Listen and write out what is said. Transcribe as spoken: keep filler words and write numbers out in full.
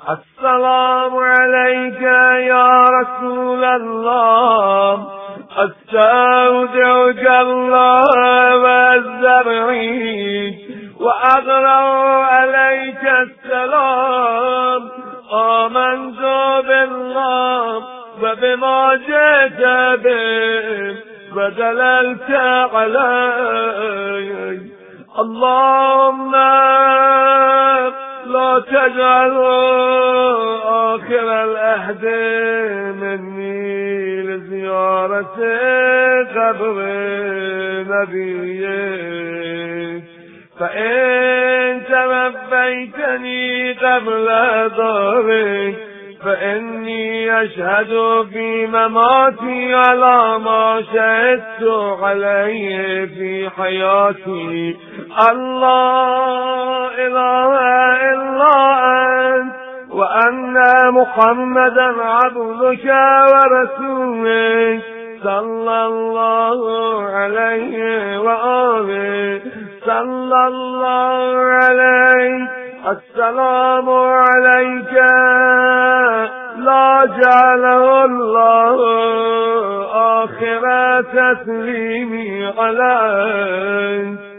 السلام عليك يا رسول الله، استودعك الله والزرعين، وأقرأ عليك السلام. آمنت بالله وبما جئت به ودللت علي. اللهم لا تجعل آخر العهد مني لزيارة قبر نبيك، فإن توفيتني قبل ذلك فإني أشهد في مماتي على ما شهدت عليه في حياتي، الله إله إلا أنت، وأن محمدا عبدك ورسولك، صلى الله عليه وآله، صلى الله عليه. السلام عليك لا جعله الله آخر تسليمي عليك.